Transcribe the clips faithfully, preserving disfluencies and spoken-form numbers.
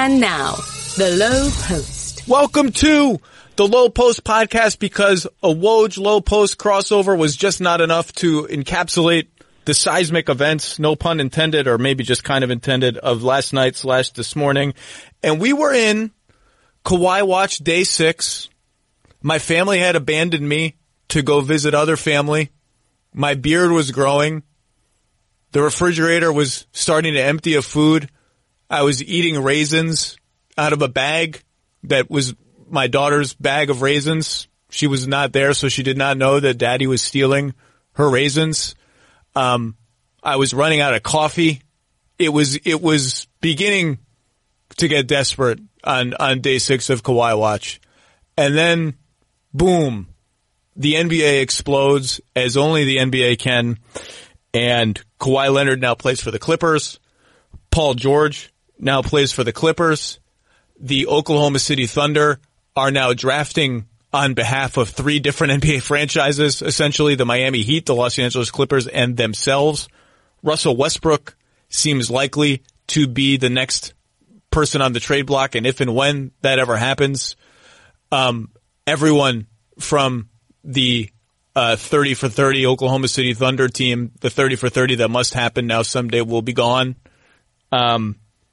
And now, The Low Post. Welcome to The Low Post podcast, because a Woj Low Post crossover was just not enough to encapsulate the seismic events, no pun intended, or maybe just kind of intended, of last night slash this morning. And we were in Kawhi Watch day six. My family had abandoned me to go visit other family. My beard was growing. The refrigerator was starting to empty of food. I was eating raisins out of a bag that was my daughter's bag of raisins. She was not there, so she did not know that Daddy was stealing her raisins. Um, I was running out of coffee. It was, it was beginning to get desperate on, on day six of Kawhi Watch. And then, boom, the N B A explodes as only the N B A can. And Kawhi Leonard now plays for the Clippers. Paul George now plays for the Clippers. The Oklahoma City Thunder are now drafting on behalf of three different N B A franchises, essentially the Miami Heat, the Los Angeles Clippers, and themselves. Russell Westbrook seems likely to be the next person on the trade block, and if and when that ever happens, um, everyone from the uh, thirty for thirty Oklahoma City Thunder team, the thirty for thirty that must happen now someday, will be gone. Um,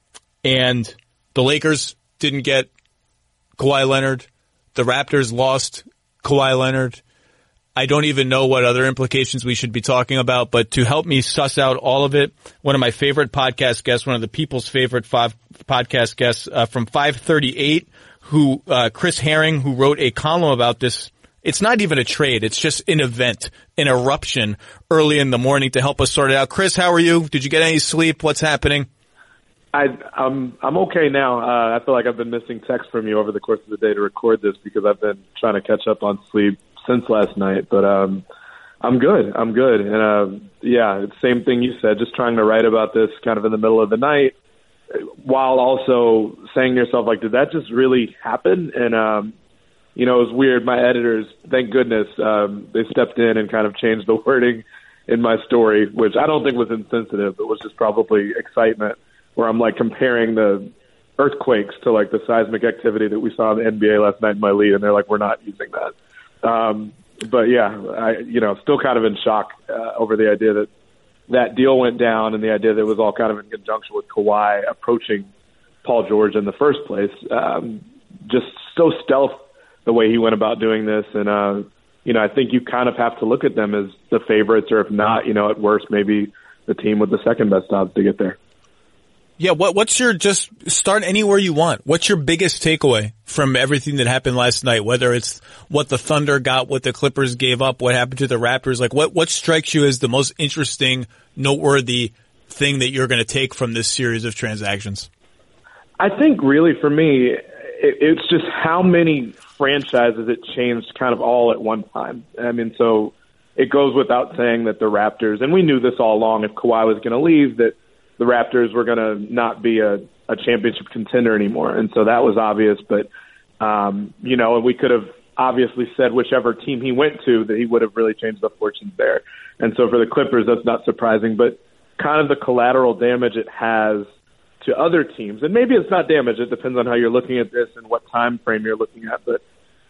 and the Lakers didn't get Kawhi Leonard. The Raptors lost Kawhi Leonard. I don't even know what other implications we should be talking about, but to help me suss out all of it, one of my favorite podcast guests, one of the people's favorite five podcast guests uh, from five thirty-eight, who uh, Chris Herring, who wrote a column about this. It's not even a trade. It's just an event, an eruption early in the morning to help us sort it out. Chris, how are you? Did you get any sleep? What's happening? I, I'm I'm okay now. Uh, I feel like I've been missing texts from you over the course of the day to record this because I've been trying to catch up on sleep since last night. But um, I'm good. I'm good. And uh, yeah, it's the same thing you said. Just trying to write about this kind of in the middle of the night, while also saying to yourself, like, did that just really happen? And um, you know, it was weird. My editors, thank goodness, um, they stepped in and kind of changed the wording in my story, which I don't think was insensitive. It was just probably excitement, where I'm like comparing the earthquakes to like the seismic activity that we saw in the N B A last night in my lead, and they're like, we're not using that. Um, but yeah, I, you know, still kind of in shock uh, over the idea that that deal went down and the idea that it was all kind of in conjunction with Kawhi approaching Paul George in the first place. Um, just so stealth the way he went about doing this. And, uh, you know, I think you kind of have to look at them as the favorites, or if not, you know, at worst, maybe the team with the second best odds to get there. Yeah, what, what's your, just start anywhere you want. What's your biggest takeaway from everything that happened last night? Whether it's what the Thunder got, what the Clippers gave up, what happened to the Raptors, like what, what strikes you as the most interesting, noteworthy thing that you're going to take from this series of transactions? I think really for me, it, it's just how many franchises it changed kind of all at one time. I mean, so it goes without saying that the Raptors, and we knew this all along, if Kawhi was going to leave, that the Raptors were going to not be a, a championship contender anymore. And so that was obvious. But, um, you know, we could have obviously said whichever team he went to that he would have really changed the fortunes there. And so for the Clippers, that's not surprising. But kind of the collateral damage it has to other teams, and maybe it's not damage. It depends on how you're looking at this and what time frame you're looking at. But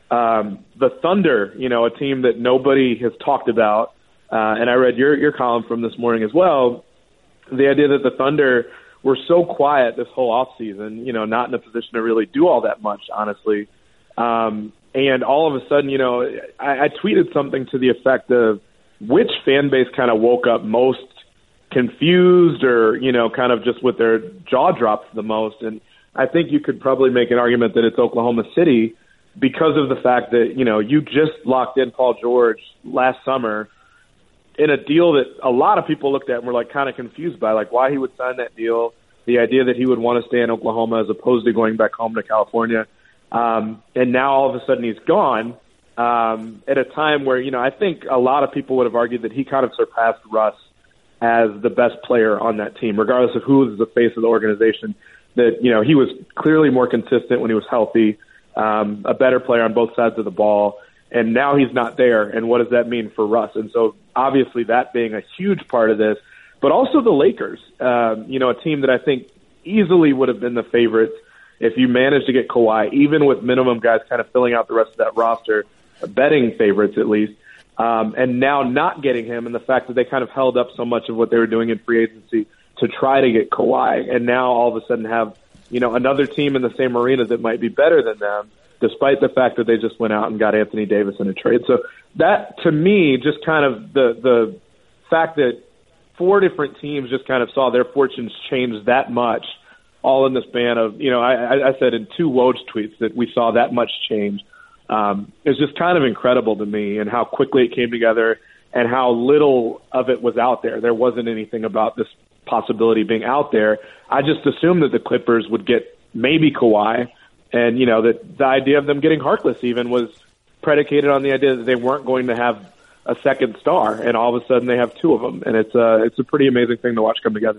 um, the Thunder, you know, a team that nobody has talked about, uh, and I read your, your column from this morning as well, the idea that the Thunder were so quiet this whole offseason, you know, not in a position to really do all that much, honestly. Um, and all of a sudden, you know, I, I tweeted something to the effect of which fan base kind of woke up most confused or, you know, kind of just with their jaw dropped the most. And I think you could probably make an argument that it's Oklahoma City because of the fact that, you know, you just locked in Paul George last summer in a deal that a lot of people looked at and were like kind of confused by, like why he would sign that deal, the idea that he would want to stay in Oklahoma as opposed to going back home to California. Um, and now all of a sudden he's gone um, at a time where, you know, I think a lot of people would have argued that he kind of surpassed Russ as the best player on that team, regardless of who was the face of the organization, that, you know, he was clearly more consistent when he was healthy, um, a better player on both sides of the ball. And now he's not there. And what does that mean for Russ? And so obviously that being a huge part of this, but also the Lakers, um, you know, a team that I think easily would have been the favorites if you manage to get Kawhi, even with minimum guys kind of filling out the rest of that roster, betting favorites at least, um, and now not getting him, and the fact that they kind of held up so much of what they were doing in free agency to try to get Kawhi, and now all of a sudden have, you know, another team in the same arena that might be better than them, despite the fact that they just went out and got Anthony Davis in a trade. So that, to me, just kind of the the fact that four different teams just kind of saw their fortunes change that much, all in the span of, you know, I, I said in two Woj tweets that we saw that much change. Um, it's just kind of incredible to me, and how quickly it came together and how little of it was out there. There wasn't anything about this possibility being out there. I just assumed that the Clippers would get maybe Kawhi, and, you know, that the idea of them getting Harkless even was predicated on the idea that they weren't going to have a second star, and all of a sudden they have two of them, and it's a, it's a pretty amazing thing to watch come together.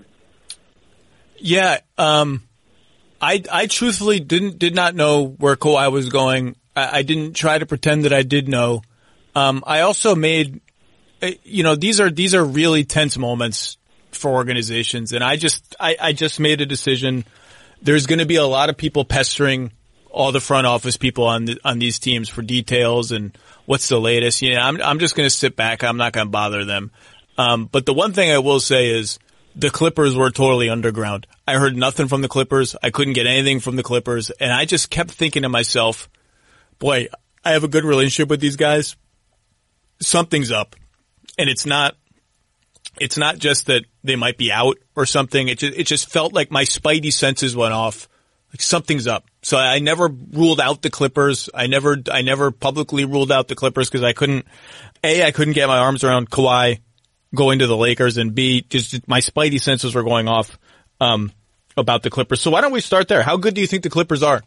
Yeah, um, I, I truthfully didn't, did not know where Kawhi was going. I, I didn't try to pretend that I did know. Um, I also made, you know, these are, these are really tense moments for organizations, and I just, I, I just made a decision. There's going to be a lot of people pestering all the front office people on the, on these teams for details and what's the latest. You know, I'm, I'm just going to sit back. I'm not going to bother them. Um, but the one thing I will say is the Clippers were totally underground. I heard nothing from the Clippers. I couldn't get anything from the Clippers. And I just kept thinking to myself, boy, I have a good relationship with these guys. Something's up. And it's not, it's not just that they might be out or something. It just, it just felt like my spidey senses went off. Like something's up. So I never ruled out the Clippers. I never, I never publicly ruled out the Clippers because I couldn't, A, I couldn't get my arms around Kawhi going to the Lakers, and B, just my spidey senses were going off, um, about the Clippers. So why don't we start there? How good do you think the Clippers are?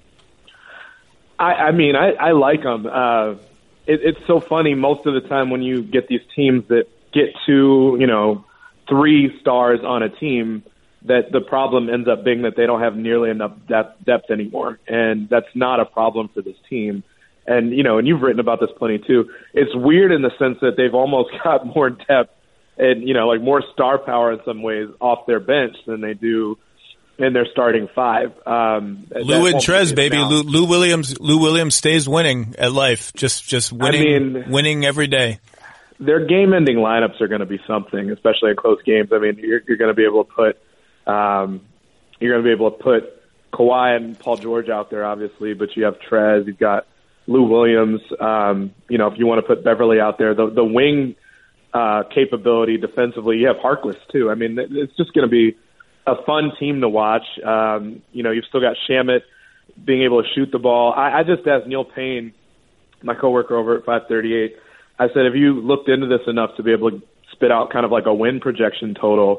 I, I mean, I, I like them. Uh, it, it's so funny. Most of the time when you get these teams that get to, you know, three stars on a team, that the problem ends up being that they don't have nearly enough depth, depth anymore. And that's not a problem for this team. And, you know, and you've written about this plenty too. It's weird in the sense that they've almost got more depth and, you know, like more star power in some ways off their bench than they do in their starting five. Um, Lou and Trez, baby. Lou, Lou Williams, Lou Williams stays winning at life. Just, just winning, I mean, winning every day. Their game-ending lineups are going to be something, especially in close games. I mean, you're, you're going to be able to put, um, you're going to be able to put Kawhi and Paul George out there, obviously, but you have Trez, you've got Lou Williams. Um, you know, if you want to put Beverly out there, the, the wing uh, capability defensively, you have Harkless too. I mean, it's just going to be a fun team to watch. Um, you know, you've still got Shamet being able to shoot the ball. I, I just asked Neil Payne, my coworker over at five thirty-eight, I said, have you looked into this enough to be able to spit out kind of like a win projection total?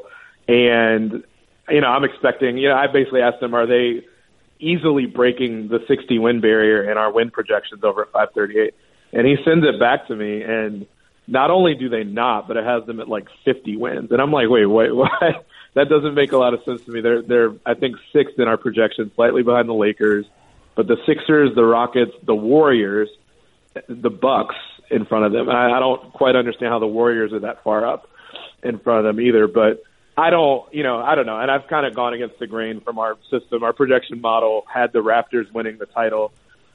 And, you know, I'm expecting, you know, I basically asked them, are they easily breaking the sixty win barrier in our win projections over at five thirty-eight? And he sends it back to me, and not only do they not, but it has them at like fifty wins. And I'm like, wait, wait, what? That doesn't make a lot of sense to me. They're, they're, I think, sixth in our projections, slightly behind the Lakers. But the Sixers, the Rockets, the Warriors, the Bucks in front of them. I, I don't quite understand how the Warriors are that far up in front of them either. But I don't, you know, I don't know. And I've kind of gone against the grain from our system. Our projection model had the Raptors winning the title,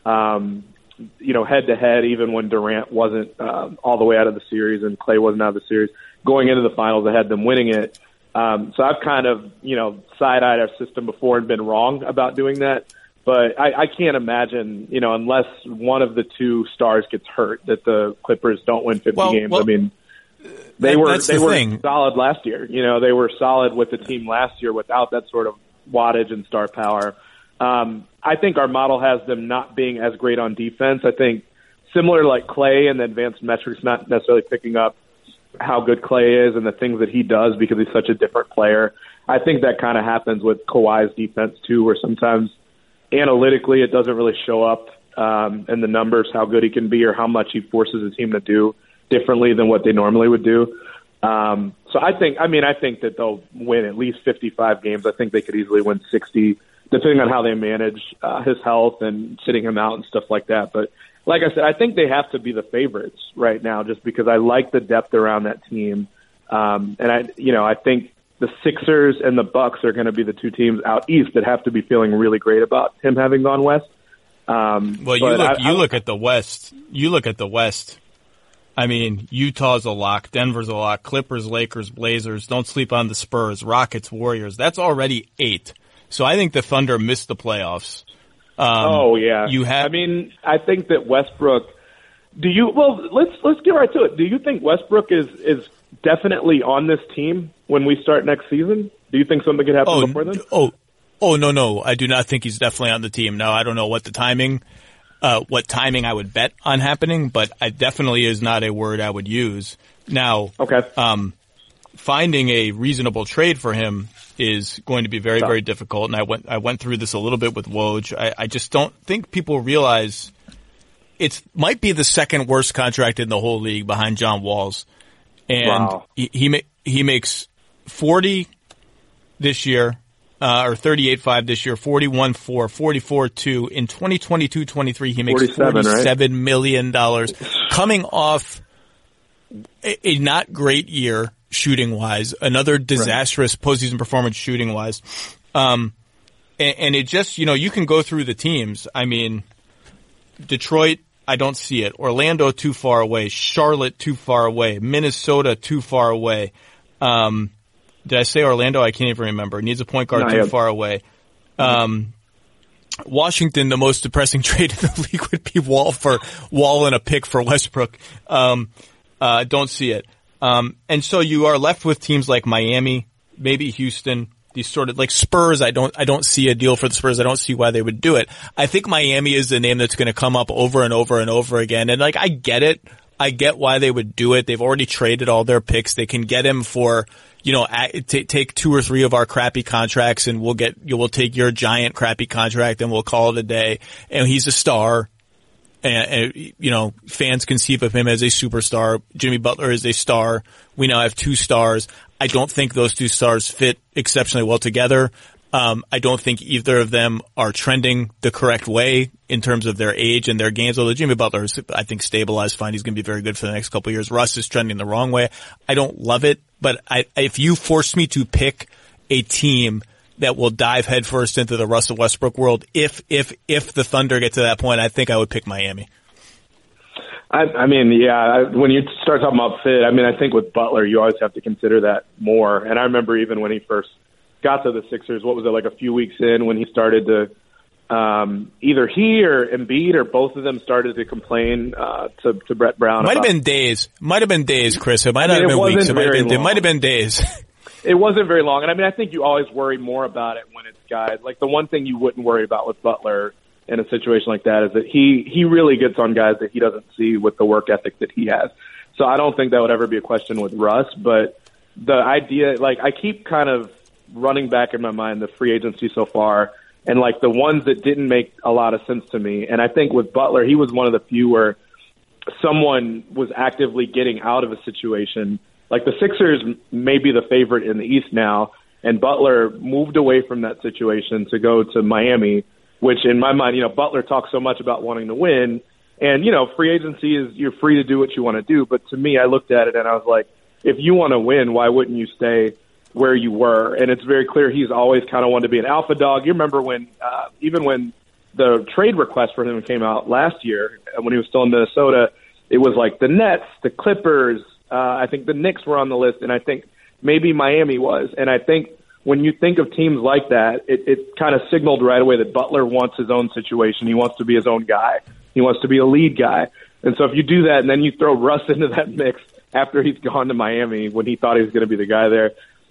um, you know, head to head, even when Durant wasn't um, all the way out of the series and Clay wasn't out of the series. Going into the finals, I had them winning it. Um, so I've kind of, you know, side-eyed our system before and been wrong about doing that. But I, I can't imagine, you know, unless one of the two stars gets hurt, that the Clippers don't win fifty well, games. Well, I mean, they that, were they the were thing. solid last year. You know, they were solid with the team last year without that sort of wattage and star power. Um, I think our model has them not being as great on defense. I think similar like Clay and the advanced metrics, not necessarily picking up how good Clay is and the things that he does because he's such a different player. I think that kind of happens with Kawhi's defense too, where sometimes analytically it doesn't really show up um, in the numbers how good he can be or how much he forces his team to do differently than what they normally would do. Um, so I think, I mean, I think that they'll win at least fifty-five games. I think they could easily win sixty, depending on how they manage uh, his health and sitting him out and stuff like that. But like I said, I think they have to be the favorites right now just because I like the depth around that team. Um, and I, you know, I think the Sixers and the Bucks are going to be the two teams out east that have to be feeling really great about him having gone west. Um, well, you look, I, you I, look at the West. You look at the West. I mean, Utah's a lock. Denver's a lock. Clippers, Lakers, Blazers. Don't sleep on the Spurs. Rockets, Warriors. That's already eight. So I think the Thunder missed the playoffs. Um, oh yeah. You have. I mean, I think that Westbrook. Do you? Well, let's let's get right to it. Do you think Westbrook is is definitely on this team when we start next season? Do you think something could happen oh, before then? Oh, oh no, no. I do not think he's definitely on the team. No, I don't know what the timing. Uh, what timing I would bet on happening, but I definitely is not a word I would use. Now, okay. um, finding a reasonable trade for him is going to be very, very difficult. And I went, I went through this a little bit with Woj. I, I just don't think people realize it might be the second worst contract in the whole league behind John Wall's. And wow. he, he, ma- he makes forty this year. Uh, or thirty-eight five this year, forty-one four, forty-four two. In twenty twenty-two twenty-three, he makes forty-seven right? million dollars, coming off a, a not great year shooting-wise, another disastrous right. postseason performance shooting-wise. Um, and, and it just, you know, you can go through the teams. I mean, Detroit, I don't see it. Orlando, too far away. Charlotte, too far away. Minnesota, too far away. Um, Did I say Orlando? I can't even remember. Needs a point guard no, too yeah. far away. Um, Washington, the most depressing trade in the league would be Wall for Wall and a pick for Westbrook. Um, uh, don't see it. Um, and so you are left with teams like Miami, maybe Houston. These sort of like Spurs. I don't. I don't see a deal for the Spurs. I don't see why they would do it. I think Miami is the name that's going to come up over and over and over again. And like I get it. I get why they would do it. They've already traded all their picks. They can get him for, you know, t- take two or three of our crappy contracts and we'll get, you will take your giant crappy contract and we'll call it a day. And he's a star. And, and, you know, fans conceive of him as a superstar. Jimmy Butler is a star. We now have two stars. I don't think those two stars fit exceptionally well together. Um, I don't think either of them are trending the correct way in terms of their age and their games. Although Jimmy Butler is, I think, stabilized fine. He's going to be very good for the next couple of years. Russ is trending the wrong way. I don't love it, but I, if you force me to pick a team that will dive headfirst into the Russell Westbrook world, if if if the Thunder get to that point, I think I would pick Miami. I, I mean, yeah, I, when you start talking about fit, I mean, I think with Butler, you always have to consider that more. And I remember even when he first got to the Sixers, what was it, like a few weeks in when he started to um, either he or Embiid or both of them started to complain uh, to, to Brett Brown. Might have been days. Might have been days, Chris. It might not have been weeks. It might have been, it might have been days. It wasn't very long. And I mean, I think you always worry more about it when it's guys. Like the one thing you wouldn't worry about with Butler in a situation like that is that he, he really gets on guys that he doesn't see with the work ethic that he has. So I don't think that would ever be a question with Russ. But the idea, like I keep kind of running back in my mind the free agency so far and like the ones that didn't make a lot of sense to me. And I think with Butler, he was one of the few where someone was actively getting out of a situation. Like the Sixers may be the favorite in the East now, and Butler moved away from that situation to go to Miami, which in my mind, you know, Butler talks so much about wanting to win. And, you know, free agency is you're free to do what you want to do. But to me, I looked at it and I was like, if you want to win, why wouldn't you stay where you were? And it's very clear he's always kind of wanted to be an alpha dog. You remember when, uh, even when the trade request for him came out last year, when he was still in Minnesota, it was like the Nets, the Clippers, uh, I think the Knicks were on the list, and I think maybe Miami was. And I think when you think of teams like that, it, it kind of signaled right away that Butler wants his own situation. He wants to be his own guy. He wants to be a lead guy. And so if you do that and then you throw Russ into that mix after he's gone to Miami when he thought he was going to be the guy there,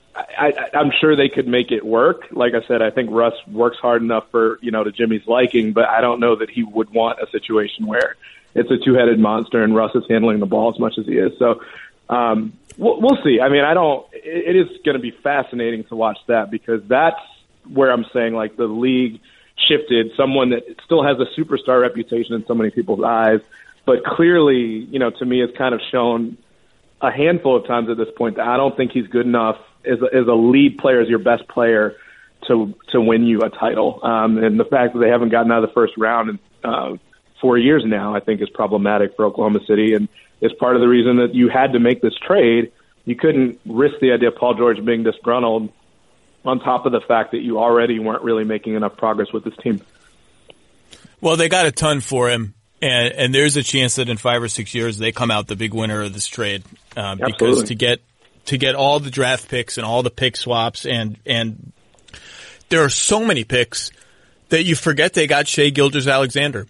I, I, I'm sure they could make it work. Like I said, I think Russ works hard enough for, you know, to Jimmy's liking, but I don't know that he would want a situation where it's a two-headed monster and Russ is handling the ball as much as he is. So um, we'll, we'll see. I mean, I don't. It, it is going to be fascinating to watch that because that's where I'm saying like the league shifted. Someone that still has a superstar reputation in so many people's eyes, but clearly, you know, to me, has kind of shown a handful of times at this point that I don't think he's good enough as a, as a lead player, as your best player, to to win you a title. Um, and the fact that they haven't gotten out of the first round in uh, four years now, I think, is problematic for Oklahoma City, and is part of the reason that you had to make this trade you couldn't risk the idea of Paul George being disgruntled on top of the fact that you already weren't really making enough progress with this team. Well, they got a ton for him, and, and there's a chance that in five or six years they come out the big winner of this trade. Um, because to get to get all the draft picks and all the pick swaps, and and there are so many picks that you forget they got Shai Gilgeous-Alexander,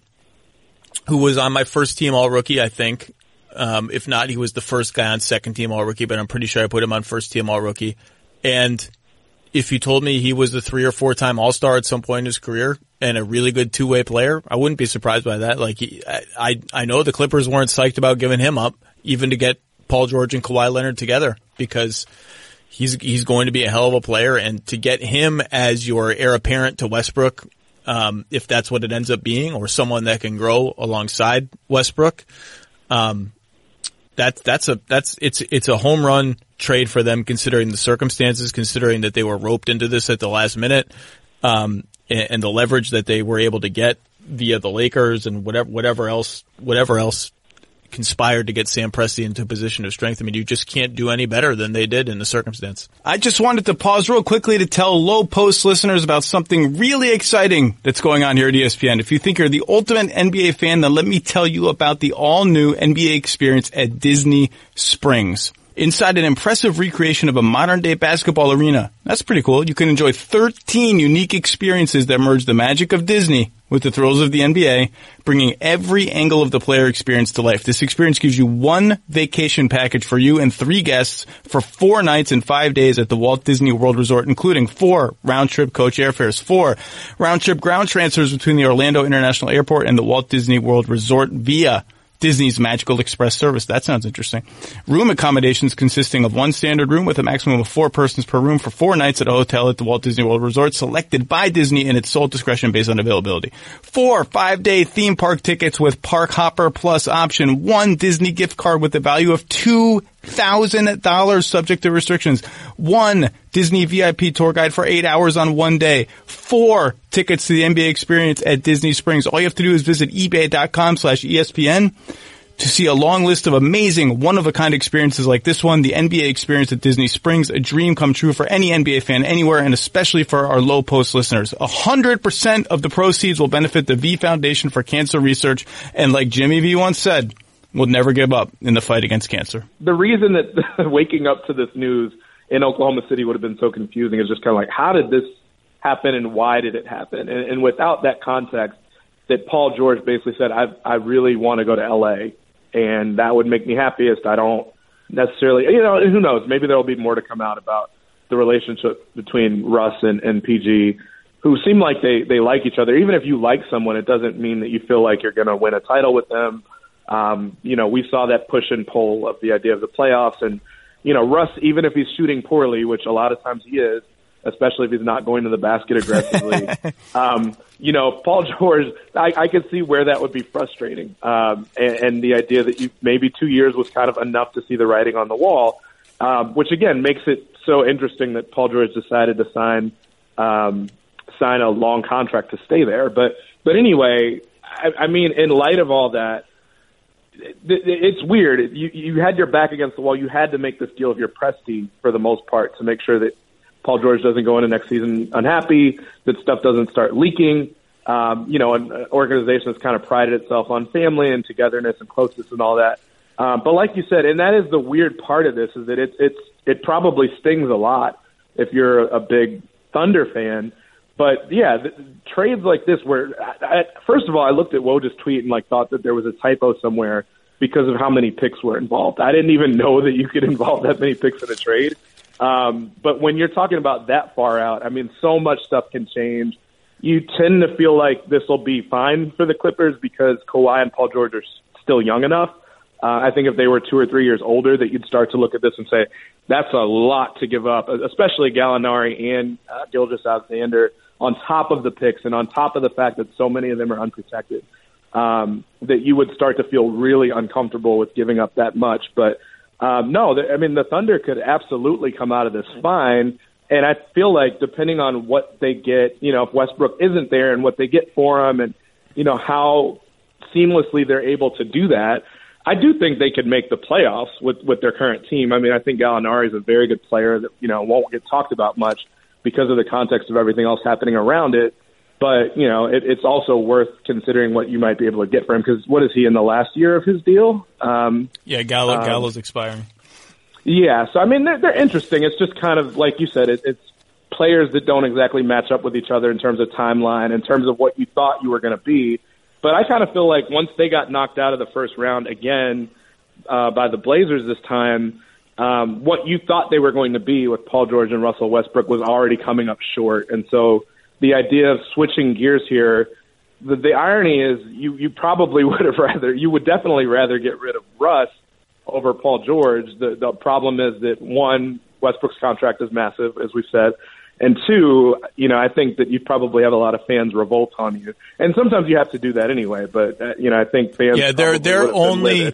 who was on my first team All-Rookie, I think. Um, if not, he was the first guy on second team All-Rookie, but I'm pretty sure I put him on first team All-Rookie. And if you told me he was the three or four time All-Star at some point in his career and a really good two-way player, I wouldn't be surprised by that. Like, he, I, I, I know the Clippers weren't psyched about giving him up, even to get Paul George and Kawhi Leonard together, because he's, he's going to be a hell of a player. And to get him as your heir apparent to Westbrook, um, if that's what it ends up being, or someone that can grow alongside Westbrook, um, That's that's a that's it's it's a home run trade for them, considering the circumstances, considering that they were roped into this at the last minute, um, and, and the leverage that they were able to get via the Lakers and whatever whatever else whatever else conspired to get Sam Presti into a position of strength. I mean, you just can't do any better than they did in the circumstance. I just wanted to pause real quickly to tell Low Post listeners about something really exciting that's going on here at E S P N. If you think you're the ultimate N B A fan, then let me tell you about the all-new N B A experience at Disney Springs. Inside an impressive recreation of a modern-day basketball arena. That's pretty cool. You can enjoy thirteen unique experiences that merge the magic of Disney with the thrills of the N B A, bringing every angle of the player experience to life. This experience gives you one vacation package for you and three guests for four nights and five days at the Walt Disney World Resort, including four round-trip coach airfares, four round-trip ground transfers between the Orlando International Airport and the Walt Disney World Resort via Disney's Magical Express service. That sounds interesting. Room accommodations consisting of one standard room with a maximum of four persons per room for four nights at a hotel at the Walt Disney World Resort, selected by Disney in its sole discretion based on availability. Four five-day theme park tickets with Park Hopper Plus option. One Disney gift card with a value of two thousand dollars subject to restrictions. One Disney V I P tour guide for eight hours on one day. Four tickets to the N B A experience at Disney Springs. All you have to do is visit ebay.com slash ESPN to see a long list of amazing, one-of-a-kind experiences like this one, the N B A experience at Disney Springs, a dream come true for any N B A fan anywhere, and especially for our Low Post listeners. one hundred percent of the proceeds will benefit the V Foundation for Cancer Research, and like Jimmy V once said, we'll never give up in the fight against cancer. The reason that waking up to this news in Oklahoma City would have been so confusing is just kind of like, how did this happen and why did it happen? And, and without that context, that Paul George basically said, I, I really want to go to L A, and that would make me happiest. I don't necessarily, you know, who knows? Maybe there will be more to come out about the relationship between Russ and, and P G, who seem like they, they like each other. Even if you like someone, it doesn't mean that you feel like you're going to win a title with them. Um, you know, we saw that push and pull of the idea of the playoffs. And, you know, Russ, even if he's shooting poorly, which a lot of times he is, especially if he's not going to the basket aggressively, um, you know, Paul George, I, I could see where that would be frustrating. Um, and, and the idea that you maybe two years was kind of enough to see the writing on the wall, um, which, again, makes it so interesting that Paul George decided to sign um, sign a long contract to stay there. But, but anyway, I, I mean, in light of all that, it's weird. You, you had your back against the wall. You had to make this deal of your Presti for the most part to make sure that Paul George doesn't go into next season unhappy, that stuff doesn't start leaking. Um, you know, an organization that's kind of prided itself on family and togetherness and closeness and all that. Um, but like you said, and that is the weird part of this, is that it, it's, it probably stings a lot if you're a big Thunder fan. But yeah, the, trades like this where, I, first of all, I looked at Woj's tweet and like thought that there was a typo somewhere because of how many picks were involved. I didn't even know that you could involve that many picks in a trade. Um, but when you're talking about that far out, I mean, so much stuff can change. You tend to feel like this will be fine for the Clippers because Kawhi and Paul George are still young enough. Uh, I think if they were two or three years older, that you'd start to look at this and say, that's a lot to give up, especially Gallinari and uh, Gilgeous-Alexander, on top of the picks and on top of the fact that so many of them are unprotected, um, that you would start to feel really uncomfortable with giving up that much. But um, no, I mean, the Thunder could absolutely come out of this fine. And I feel like depending on what they get, you know, if Westbrook isn't there and what they get for him and, you know, how seamlessly they're able to do that, I do think they could make the playoffs with, with their current team. I mean, I think Gallinari is a very good player that, you know, won't get talked about much because of the context of everything else happening around it. But, you know, it, it's also worth considering what you might be able to get for him because what is he in the last year of his deal? Um, yeah, Gallo, um, Gallo's expiring. Yeah, so, I mean, they're, they're interesting. It's just kind of, like you said, it, it's players that don't exactly match up with each other in terms of timeline, in terms of what you thought you were going to be. But I kind of feel like once they got knocked out of the first round again uh, by the Blazers this time, um, what you thought they were going to be with Paul George and Russell Westbrook was already coming up short. And so the idea of switching gears here, the, the irony is you, you probably would have rather, you would definitely rather get rid of Russ over Paul George. The, the problem is that, one, Westbrook's contract is massive, as we've said. And two, you know, I think that you probably have a lot of fans revolt on you, and sometimes you have to do that anyway. But uh, you know, I think fans. Yeah, they're they're only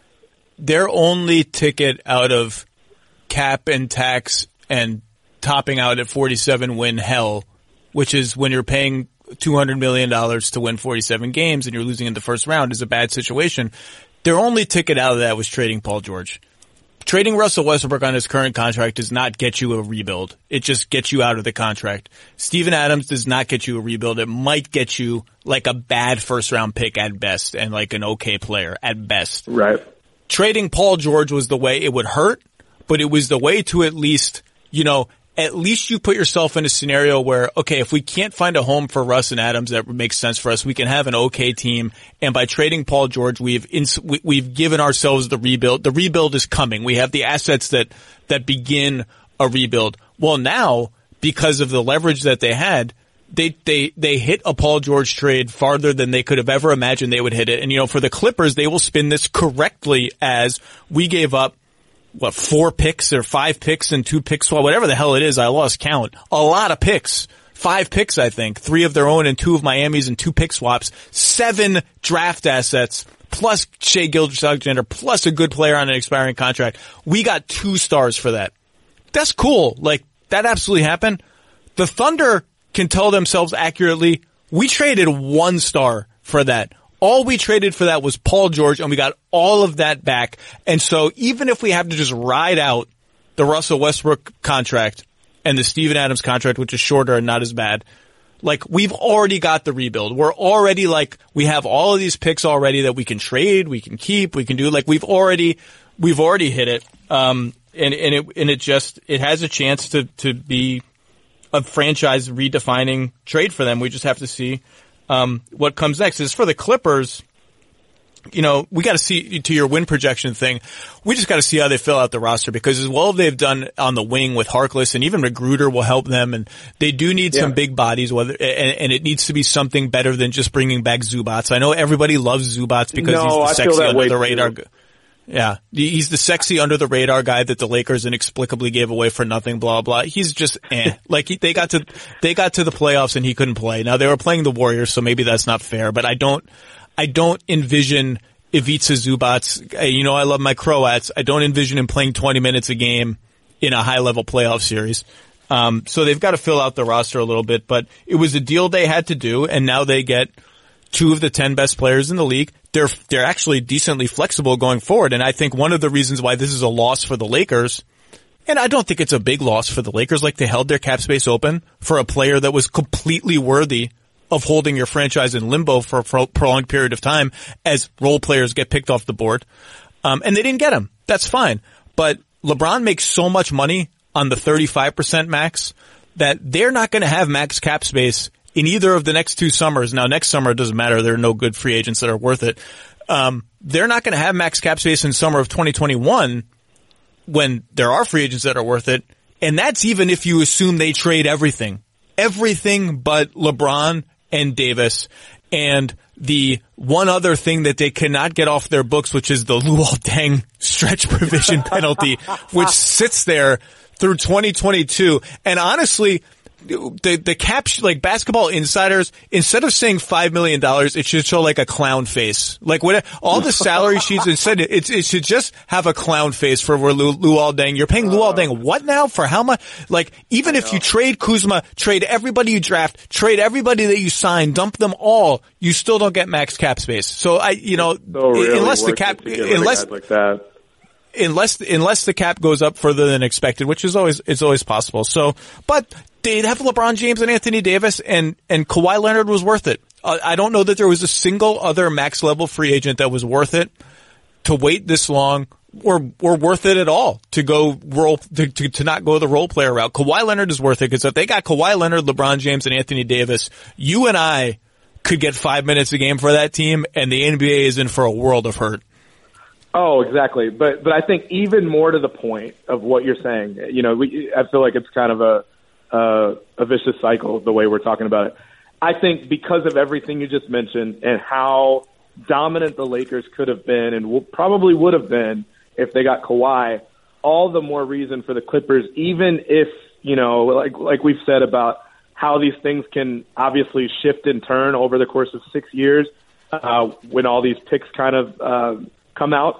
their only ticket out of cap and tax and topping out at forty-seven win hell, which is when you're paying two hundred million dollars to win forty-seven games and you're losing in the first round is a bad situation. Their only ticket out of that was trading Paul George. Trading Russell Westbrook on his current contract does not get you a rebuild. It just gets you out of the contract. Steven Adams does not get you a rebuild. It might get you like a bad first round pick at best and like an okay player at best. Right. Trading Paul George was the way it would hurt, but it was the way to at least, you know, at least you put yourself in a scenario where, okay, if we can't find a home for Russ and Adams that makes sense for us, we can have an okay team. And by trading Paul George, we've ins- we've given ourselves the rebuild. The rebuild is coming. We have the assets that that begin a rebuild. Well, now, because of the leverage that they had, they they they hit a Paul George trade farther than they could have ever imagined they would hit it. And, you know, for the Clippers, they will spin this correctly as we gave up what, four picks or five picks and two picks, well, whatever the hell it is, I lost count. A lot of picks. Five picks, I think. Three of their own and two of Miami's and two pick swaps. Seven draft assets, plus Shai Gilgeous-Alexander, plus a good player on an expiring contract. We got two stars for that. That's cool. Like, that absolutely happened. The Thunder can tell themselves accurately, we traded one star for that. All we traded for that was Paul George, and we got all of that back. And so even if we have to just ride out the Russell Westbrook contract and the Steven Adams contract, which is shorter and not as bad, like, we've already got the rebuild. We're already, like, we have all of these picks already that we can trade, we can keep, we can do. Like, we've already, we've already hit it. Um, and, and it, and it just, it has a chance to, to be a franchise redefining trade for them. We just have to see Um, what comes next. Is for the Clippers, you know, we got to see, to your win projection thing, we just got to see how they fill out the roster, because as well as they've done on the wing with Harkless, and even Magruder will help them, and they do need yeah. some big bodies, whether and, and it needs to be something better than just bringing back Zubats. I know everybody loves Zubats because no, he's the I sexy under the radar. Too. Yeah, he's the sexy under the radar guy that the Lakers inexplicably gave away for nothing. Blah blah. He's just eh. like he, they got to they got to the playoffs and he couldn't play. Now they were playing the Warriors, so maybe that's not fair. But I don't I don't envision Ivica Zubats. You know, I love my Croats. I don't envision him playing twenty minutes a game in a high level playoff series. Um, so they've got to fill out the roster a little bit. But it was a deal they had to do, and now they get two of the ten best players in the league. They're, they're actually decently flexible going forward. And I think one of the reasons why this is a loss for the Lakers, and I don't think it's a big loss for the Lakers, like they held their cap space open for a player that was completely worthy of holding your franchise in limbo for a prolonged period of time as role players get picked off the board. Um, and they didn't get him. That's fine. But LeBron makes so much money on the thirty-five percent max that they're not going to have max cap space in either of the next two summers. Now, next summer, it doesn't matter. There are no good free agents that are worth it. Um, they're not going to have max cap space in summer of twenty twenty-one when there are free agents that are worth it. And that's even if you assume they trade everything. Everything but LeBron and Davis. And the one other thing that they cannot get off their books, which is the Luol Deng stretch provision penalty, which sits there through twenty twenty-two. And honestly, the, the cap, like Basketball Insiders, instead of saying five million dollars, it should show like a clown face. Like what, all the salary sheets, instead, it, it should just have a clown face for Lu, Luol Deng. You're paying Luol Deng what now? For how much? Like, even if you trade Kuzma, trade everybody you draft, trade everybody that you sign, dump them all, you still don't get max cap space. So I, you know, so really unless the cap, unless, like that. unless, unless the cap goes up further than expected, which is always, it's always possible. So, but they'd have LeBron James and Anthony Davis, and, and Kawhi Leonard was worth it. Uh, I don't know that there was a single other max level free agent that was worth it to wait this long, or, or worth it at all to go role, to, to, to not go the role player route. Kawhi Leonard is worth it, because if they got Kawhi Leonard, LeBron James, and Anthony Davis, you and I could get five minutes a game for that team, and the N B A is in for a world of hurt. Oh, exactly. But, but I think even more to the point of what you're saying, you know, we, I feel like it's kind of a, Uh, a vicious cycle, the way we're talking about it. I think because of everything you just mentioned and how dominant the Lakers could have been and will, probably would have been if they got Kawhi, all the more reason for the Clippers, even if, you know, like like we've said about how these things can obviously shift and turn over the course of six years uh, when all these picks kind of uh, come out.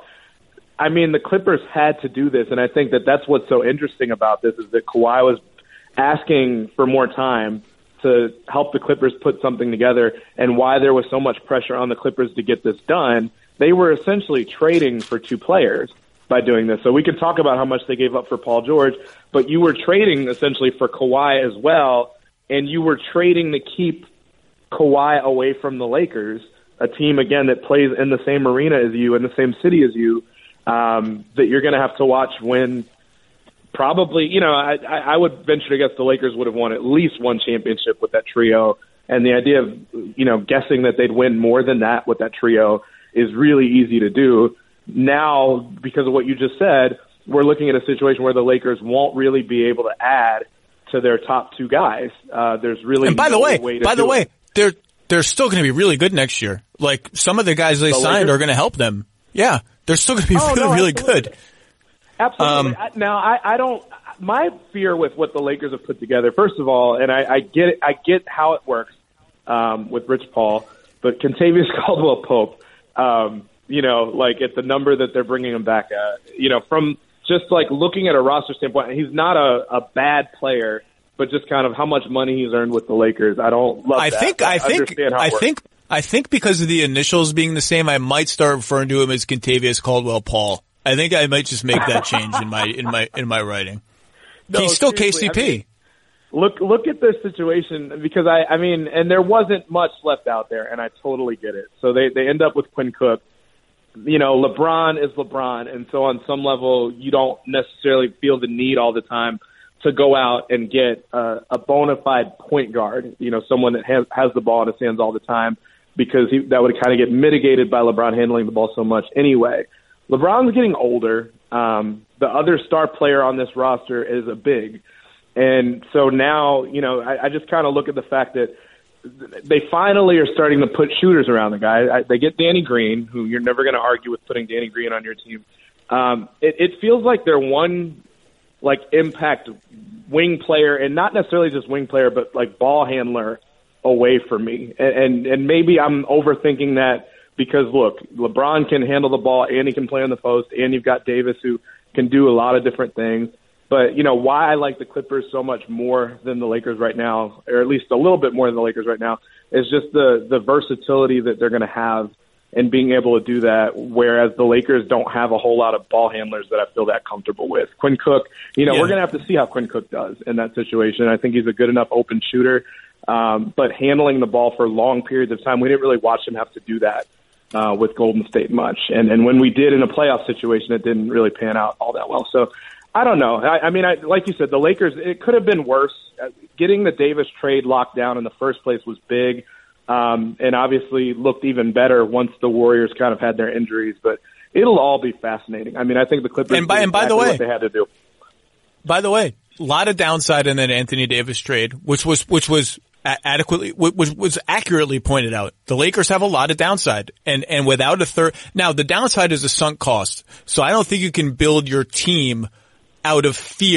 I mean, the Clippers had to do this, and I think that that's what's so interesting about this is that Kawhi was asking for more time to help the Clippers put something together, and why there was so much pressure on the Clippers to get this done. They were essentially trading for two players by doing this. So we could talk about how much they gave up for Paul George, but you were trading essentially for Kawhi as well, and you were trading to keep Kawhi away from the Lakers, a team, again, that plays in the same arena as you, in the same city as you, um, that you're going to have to watch win. Probably, you know, I, I would venture to guess the Lakers would have won at least one championship with that trio. And the idea of, you know, guessing that they'd win more than that with that trio is really easy to do. Now, because of what you just said, we're looking at a situation where the Lakers won't really be able to add to their top two guys. Uh, there's really and by no the way, way to by the do way, it. they're they're still going to be really good next year. Like some of the guys they the signed Lakers? are going to help them. Yeah, they're still going to be Oh, really no, really absolutely. good. Absolutely. Um, I, now, I, I don't. My fear with what the Lakers have put together, first of all, and I, I get it, I get how it works um, with Rich Paul, but Kentavious Caldwell-Pope, um, you know, like at the number that they're bringing him back at, you know, from just like looking at a roster standpoint, he's not a, a bad player, but just kind of how much money he's earned with the Lakers. I don't love I that. think I think understand how it I works. think I think because of the initials being the same, I might start referring to him as Kentavious Caldwell-Paul. I think I might just make that change in my in my in my writing. No, He's still K C P. I mean, look, look at this situation because I, I mean, and there wasn't much left out there, and I totally get it. So they, they end up with Quinn Cook. You know, LeBron is LeBron, and so on some level, you don't necessarily feel the need all the time to go out and get a, a bona fide point guard. You know, someone that has has the ball in his hands all the time, because he, that would kind of get mitigated by LeBron handling the ball so much anyway. LeBron's getting older. Um, the other star player on this roster is a big. And so now, you know, I, I just kind of look at the fact that they finally are starting to put shooters around the guy. I, they get Danny Green, who you're never going to argue with putting Danny Green on your team. Um, it, it feels like they're one, like, impact wing player, and not necessarily just wing player, but, like, ball handler away from me. And, and, and maybe I'm overthinking that because, look, LeBron can handle the ball and he can play on the post, and you've got Davis who can do a lot of different things. But, you know, why I like the Clippers so much more than the Lakers right now, or at least a little bit more than the Lakers right now, is just the, the versatility that they're going to have and being able to do that, whereas the Lakers don't have a whole lot of ball handlers that I feel that comfortable with. Quinn Cook, you know, Yeah. we're going to have to see how Quinn Cook does in that situation. I think he's a good enough open shooter, um, but handling the ball for long periods of time, we didn't really watch him have to do that uh, with Golden State much. And, and when we did in a playoff situation, it didn't really pan out all that well. So I don't know. I, I mean, I, like you said, the Lakers, it could have been worse. Uh, getting the Davis trade locked down in the first place was big. Um, and obviously looked even better once the Warriors kind of had their injuries, but it'll all be fascinating. I mean, I think the Clippers And by- did and by the exactly way- what they had to do. By the way, a lot of downside in that Anthony Davis trade, which was which was a- adequately, which was accurately pointed out. The Lakers have a lot of downside, and and without a third, now the downside is a sunk cost. So I don't think you can build your team out of fear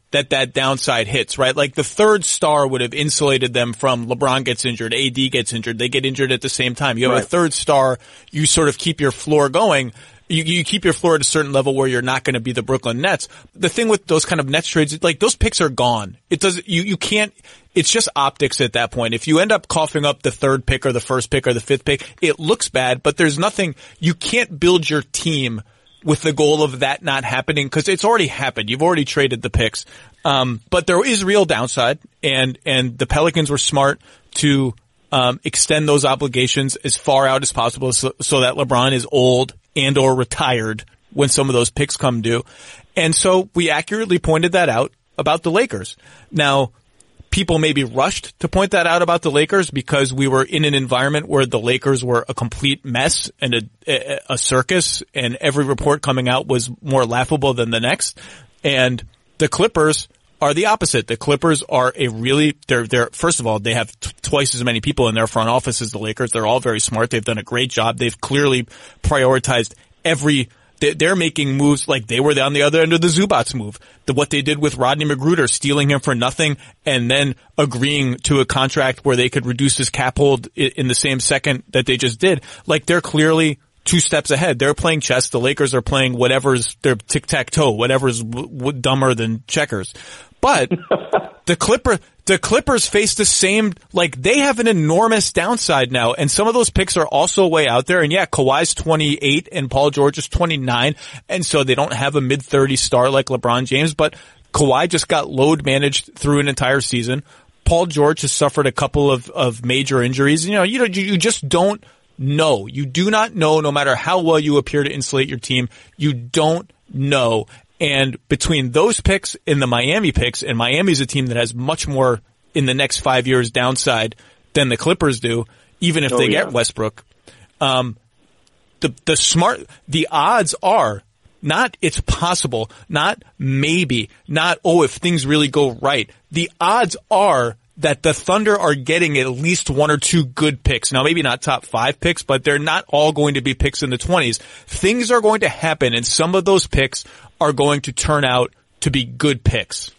that that downside hits, right? Like the third star would have insulated them from LeBron gets injured, A D gets injured, they get injured at the same time. You have right. a third star, you sort of keep your floor going. You, you keep your floor at a certain level where you're not going to be the Brooklyn Nets. The thing with those kind of Nets trades, like those picks are gone. It does, you, you can't, it's just optics at that point. If you end up coughing up the third pick or the first pick or the fifth pick, it looks bad, but there's nothing, you can't build your team with the goal of that not happening because it's already happened. You've already traded the picks. Um, but there is real downside and, and the Pelicans were smart to, um, extend those obligations as far out as possible so, so that LeBron is old and or retired when some of those picks come due. And so we accurately pointed that out about the Lakers. Now, people maybe rushed to point that out about the Lakers because we were in an environment where the Lakers were a complete mess and a, a, a circus, and every report coming out was more laughable than the next. And the Clippers are the opposite. The Clippers are a really, they're, they're, first of all, they have t- twice as many people in their front office as the Lakers. They're all very smart. They've done a great job. They've clearly prioritized every, they're making moves like they were on the other end of the Zubats move. The, what they did with Rodney Magruder, stealing him for nothing and then agreeing to a contract where they could reduce his cap hold in, in the same second that they just did. Like they're clearly two steps ahead. They're playing chess. The Lakers are playing whatever's their tic-tac-toe, whatever's w- w- dumber than checkers. But the Clipper, the Clippers face the same, like they have an enormous downside now. And some of those picks are also way out there. And yeah, Kawhi's twenty-eight and Paul George is twenty-nine. And so they don't have a mid thirties star like LeBron James, but Kawhi just got load managed through an entire season. Paul George has suffered a couple of, of major injuries. You know, you know, you just don't know. You do not know, no matter how well you appear to insulate your team. You don't know. And between those picks and the Miami picks, and Miami's a team that has much more in the next five years downside than the Clippers do, even if oh, they yeah. get Westbrook. Um, the, the smart, the odds are not it's possible, not maybe, not, oh, if things really go right. The odds are that the Thunder are getting at least one or two good picks. Now, maybe not top five picks, but they're not all going to be picks in the twenties. Things are going to happen, and some of those picks are going to turn out to be good picks.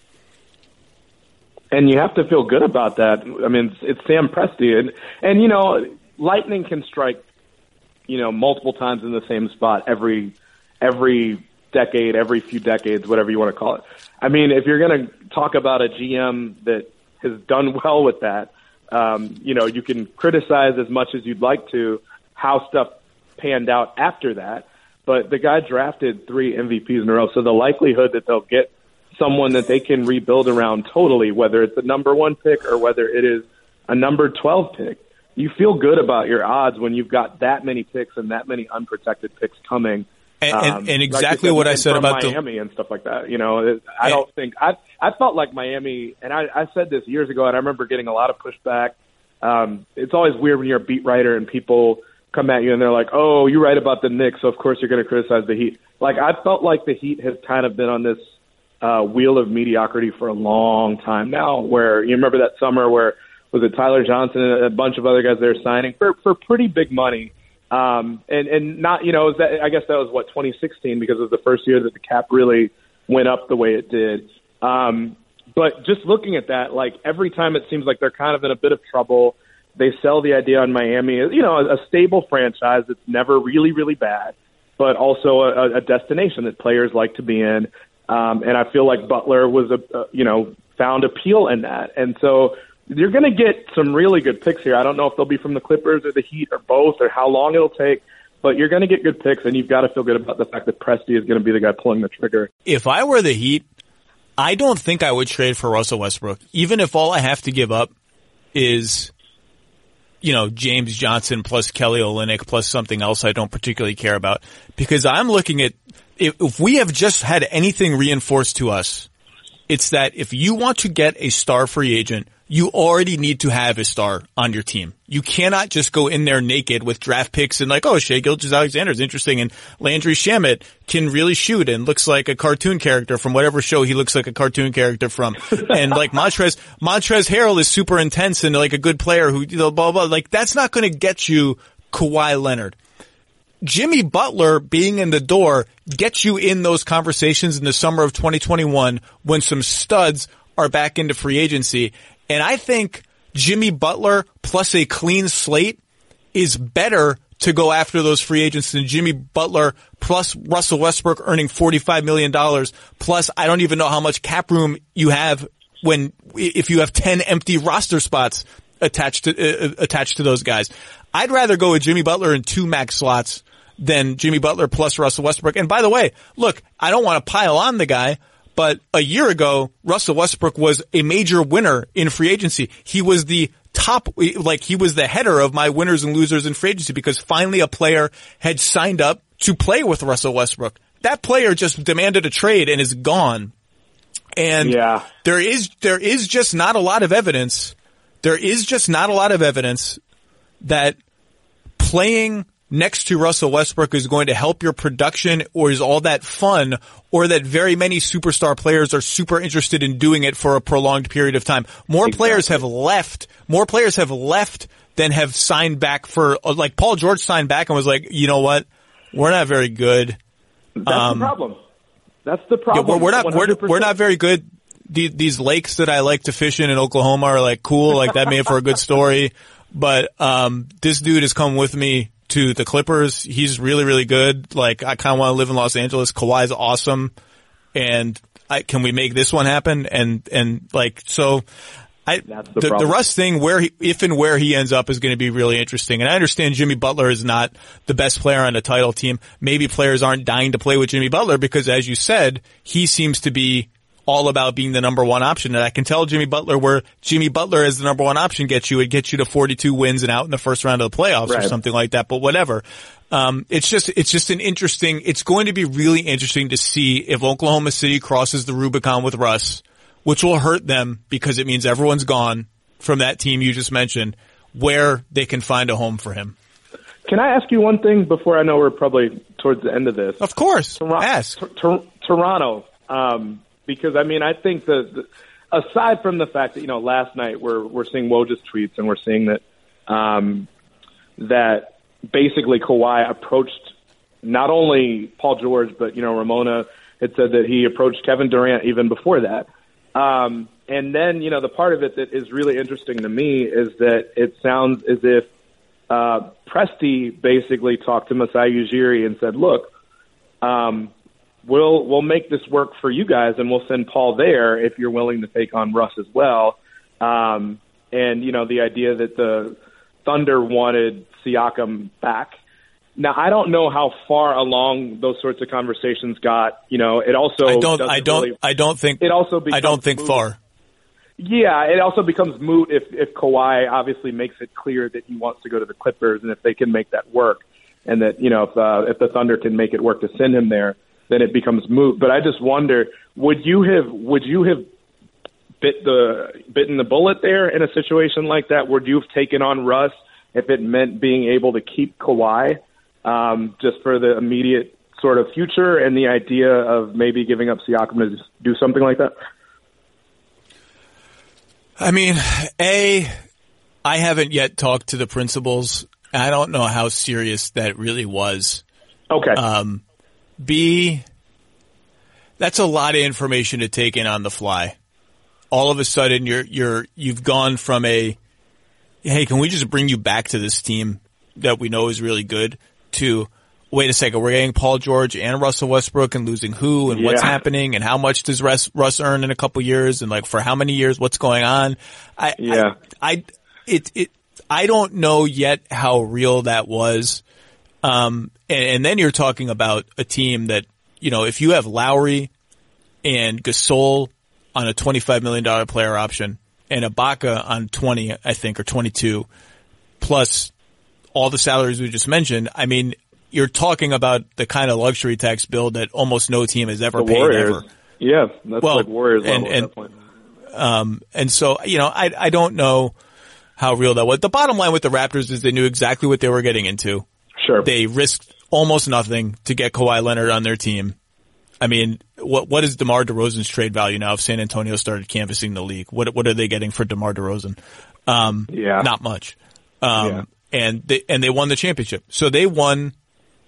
And you have to feel good about that. I mean, it's, it's Sam Presti. And, and, you know, lightning can strike, you know, multiple times in the same spot every every decade, every few decades, whatever you want to call it. I mean, if you're going to talk about a G M that has done well with that, um, you know, you can criticize as much as you'd like to how stuff panned out after that. But the guy drafted three M V Ps in a row, so the likelihood that they'll get someone that they can rebuild around totally, whether it's a number one pick or whether it is a number twelve pick, you feel good about your odds when you've got that many picks and that many unprotected picks coming. And, um, and, and exactly like said, what I said about Miami the, and stuff like that. You know, I don't think I I felt like Miami, and I, I said this years ago, and I remember getting a lot of pushback. Um, it's always weird when you're a beat writer and people come at you and they're like, "Oh, you write about the Knicks, so of course you're going to criticize the Heat." Like I felt like the Heat has kind of been on this uh, wheel of mediocrity for a long time now. Where you remember that summer where was it Tyler Johnson and a bunch of other guys they were signing for for pretty big money. Um, and, and not, you know, that, I guess that was what, twenty sixteen, because it was the first year that the cap really went up the way it did. Um, but just looking at that, like every time it seems like they're kind of in a bit of trouble, they sell the idea on Miami as, you know, a, a stable franchise that's never really, really bad, but also a, a destination that players like to be in. Um, and I feel like Butler was, a, a you know, found appeal in that. And so you're going to get some really good picks here. I don't know if they'll be from the Clippers or the Heat or both or how long it'll take, but you're going to get good picks, and you've got to feel good about the fact that Presti is going to be the guy pulling the trigger. If I were the Heat, I don't think I would trade for Russell Westbrook, even if all I have to give up is, you know, James Johnson plus Kelly Olynyk plus something else I don't particularly care about. Because I'm looking at, if, if we have just had anything reinforced to us, it's that if you want to get a star free agent, you already need to have a star on your team. You cannot just go in there naked with draft picks and like, oh, Shai Gilgeous-Alexander is interesting and Landry Shamet can really shoot and looks like a cartoon character from whatever show he looks like a cartoon character from. And like Montrezl, Montrezl Harrell is super intense and like a good player who, you know, blah, blah. Like that's not going to get you Kawhi Leonard. Jimmy Butler being in the door gets you in those conversations in the summer of twenty twenty-one when some studs are back into free agency. And I think Jimmy Butler plus a clean slate is better to go after those free agents than Jimmy Butler plus Russell Westbrook earning forty-five million dollars. Plus, I don't even know how much cap room you have when, if you have ten empty roster spots attached to, uh, attached to those guys. I'd rather go with Jimmy Butler in two max slots than Jimmy Butler plus Russell Westbrook. And by the way, look, I don't want to pile on the guy, but a year ago, Russell Westbrook was a major winner in free agency. He was the top, like he was the header of my winners and losers in free agency because finally a player had signed up to play with Russell Westbrook. That player just demanded a trade and is gone. And yeah. there is, there is just not a lot of evidence. There is just not a lot of evidence that playing next to Russell Westbrook is going to help your production or is all that fun or that very many superstar players are super interested in doing it for a prolonged period of time. More exactly. players have left, more players have left than have signed back for, like Paul George signed back and was like, you know what? We're not very good. That's um, the problem. That's the problem. Yeah, we're, we're not, we're, we're not very good. The, these lakes that I like to fish in in Oklahoma are like cool. Like that made for a good story. But, um, this dude has come with me to the Clippers. He's really, really good. Like, I kind of want to live in Los Angeles. Kawhi's awesome. And I, can we make this one happen? And, and like, so I, That's the, the, the the Russ thing where he, if and where he ends up is going to be really interesting. And I understand Jimmy Butler is not the best player on a title team. Maybe players aren't dying to play with Jimmy Butler because as you said, he seems to be all about being the number one option. And I can tell Jimmy Butler where Jimmy Butler as the number one option gets you, it gets you to forty-two wins and out in the first round of the playoffs right. or something like that. But whatever. Um, it's just, it's just an interesting, it's going to be really interesting to see if Oklahoma City crosses the Rubicon with Russ, which will hurt them because it means everyone's gone from that team you just mentioned, where they can find a home for him. Can I ask you one thing before I know we're probably towards the end of this? Of course. Tor- Ask. T- T- Toronto, um, because I mean, I think that the, aside from the fact that, you know, last night we're, we're seeing Woj's tweets and we're seeing that, um, that basically Kawhi approached not only Paul George, but, you know, Ramona had said that he approached Kevin Durant even before that. Um, and then, you know, the part of it that is really interesting to me is that it sounds as if, uh, Presti basically talked to Masai Ujiri and said, look, um, We'll we'll make this work for you guys, and we'll send Paul there if you're willing to take on Russ as well. Um, and you know the idea that the Thunder wanted Siakam back. Now I don't know how far along those sorts of conversations got. You know, it also I don't I don't really, I don't think it also I don't think moot. far. Yeah, it also becomes moot if if Kawhi obviously makes it clear that he wants to go to the Clippers, and if they can make that work, and that you know if uh, if the Thunder can make it work to send him there, then it becomes moot. But I just wonder, would you have would you have bit the bitten the bullet there in a situation like that? Would you have taken on Russ if it meant being able to keep Kawhi um, just for the immediate sort of future and the idea of maybe giving up Siakam to do something like that? I mean, A, I haven't yet talked to the principals. I don't know how serious that really was. Okay. Um, B, that's a lot of information to take in on the fly. All of a sudden, you're you're you've gone from a, hey, can we just bring you back to this team that we know is really good, to, wait a second, we're getting Paul George and Russell Westbrook and losing who and yeah. what's happening and how much does Russ, Russ earn in a couple years and like for how many years, what's going on? I, yeah. I, I it it I don't know yet how real that was. Um, and, and then you're talking about a team that, you know, if you have Lowry and Gasol on a twenty-five million dollars player option and Ibaka on twenty, I think, or twenty-two, plus all the salaries we just mentioned, I mean, you're talking about the kind of luxury tax bill that almost no team has ever the paid Warriors. ever. Yeah, that's well, like Warriors level and, at and, that point. Um, and so, you know, I, I don't know how real that was. The bottom line with the Raptors is they knew exactly what they were getting into. Sure. They risked almost nothing to get Kawhi Leonard on their team. I mean, what what is DeMar DeRozan's trade value now if San Antonio started canvassing the league? What what are they getting for DeMar DeRozan? Um, yeah. Not much. Um, yeah. and they, and they won the championship. So they won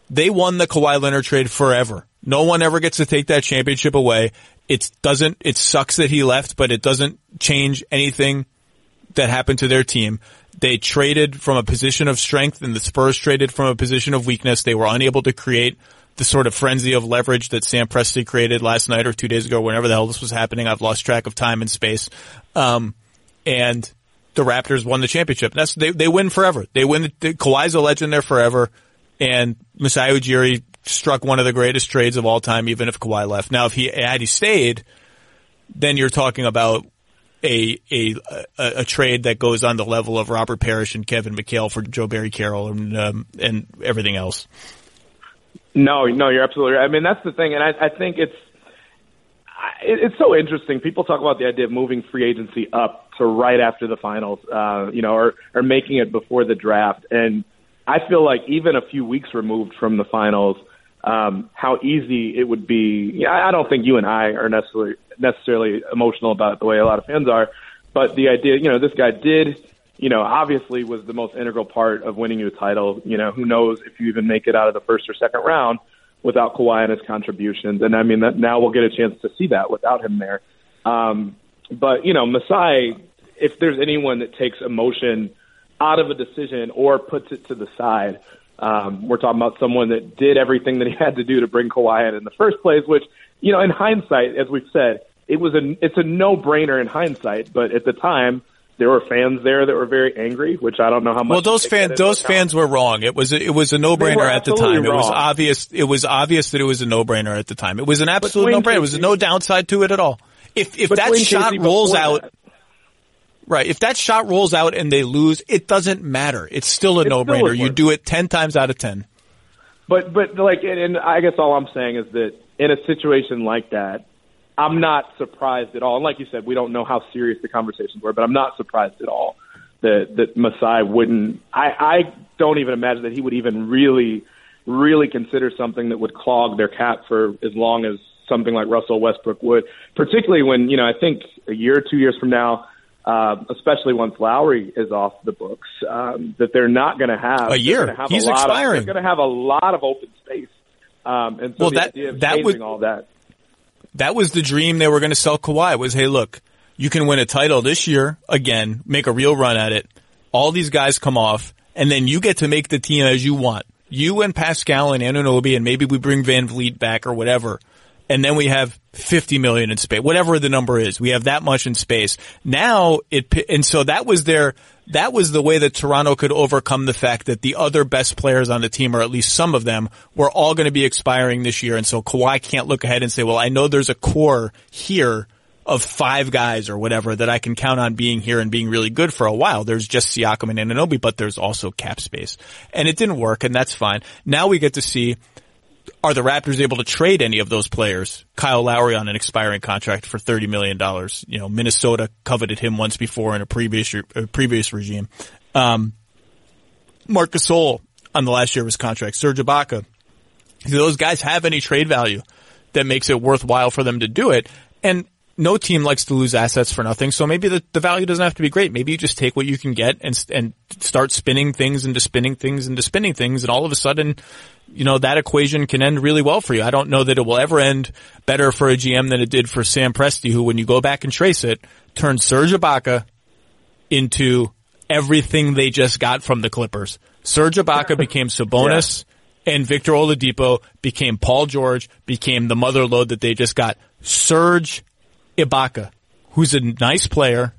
they won the Kawhi Leonard trade forever. No one ever gets to take that championship away. It doesn't, it sucks that he left, but it doesn't change anything that happened to their team. They traded from a position of strength, and the Spurs traded from a position of weakness. They were unable to create the sort of frenzy of leverage that Sam Presti created last night or two days ago, whenever the hell this was happening. I've lost track of time and space. Um, and the Raptors won the championship. That's, they, they win forever. They win. The, the, Kawhi's a legend there forever. And Masai Ujiri struck one of the greatest trades of all time, even if Kawhi left. Now, if he, had he stayed, then you're talking about a, a, a, a trade that goes on the level of Robert Parrish and Kevin McHale for Joe Barry Carroll and, um, and everything else. No, no, you're absolutely right. I mean, that's the thing, and I, I think it's it's so interesting. People talk about the idea of moving free agency up to right after the finals, uh, you know, or, or making it before the draft. And I feel like even a few weeks removed from the finals, um, how easy it would be. Yeah, I don't think you and I are necessarily necessarily emotional about it the way a lot of fans are, but the idea, you know, this guy did. You know, obviously was the most integral part of winning you a title. You know, who knows if you even make it out of the first or second round without Kawhi and his contributions. And I mean, that now we'll get a chance to see that without him there. Um, but, you know, Masai, if there's anyone that takes emotion out of a decision or puts it to the side, um, we're talking about someone that did everything that he had to do to bring Kawhi in in the first place, which, you know, in hindsight, as we've said, it was a, it's a no-brainer in hindsight. But at the time, there were fans there that were very angry, which I don't know how much. Well, those fans, those fans were wrong. It was, a, it was a no-brainer at the time. Wrong. It was obvious, it was obvious that it was a no-brainer at the time. It was an absolute no-brainer. There was no downside to it at all. If, if that shot rolls out, that. right, if that shot rolls out and they lose, it doesn't matter. It's still a it's no-brainer. Still you do it ten times out of ten. But, but like, and, and I guess all I'm saying is that in a situation like that, I'm not surprised at all. And like you said, we don't know how serious the conversations were, but I'm not surprised at all that, that Masai wouldn't, I, I don't even imagine that he would even really, really consider something that would clog their cap for as long as something like Russell Westbrook would, particularly when, you know, I think a year or two years from now, uh, especially once Lowry is off the books, um, that they're not going to have a year. Have He's a lot expiring. Of, they're going to have a lot of open space. Um, and so well, the that, idea of that changing would, all that. That was the dream they were going to sell Kawhi was, hey, look, you can win a title this year again, make a real run at it. All these guys come off, and then you get to make the team as you want. You and Pascal and Anunoby, and maybe we bring Van Vliet back or whatever. And then we have fifty million in space, whatever the number is. We have that much in space. Now it, and so that was their, that was the way that Toronto could overcome the fact that the other best players on the team, or at least some of them, were all going to be expiring this year. And so Kawhi can't look ahead and say, well, I know there's a core here of five guys or whatever that I can count on being here and being really good for a while. There's just Siakam and Anunoby, but there's also cap space. And it didn't work, and that's fine. Now we get to see, are the Raptors able to trade any of those players? Kyle Lowry on an expiring contract for thirty million dollars. You know, Minnesota coveted him once before in a previous a previous regime. Um, Marc Gasol on the last year of his contract. Serge Ibaka. Do those guys have any trade value that makes it worthwhile for them to do it? And no team likes to lose assets for nothing, so maybe the, the value doesn't have to be great. Maybe you just take what you can get and and start spinning things into spinning things into spinning things, and all of a sudden, you know, that equation can end really well for you. I don't know that it will ever end better for a G M than it did for Sam Presti, who, when you go back and trace it, turned Serge Ibaka into everything they just got from the Clippers. Serge Ibaka became Sabonis, yeah. and Victor Oladipo became Paul George, became the mother lode that they just got. Serge Ibaka, who's a nice player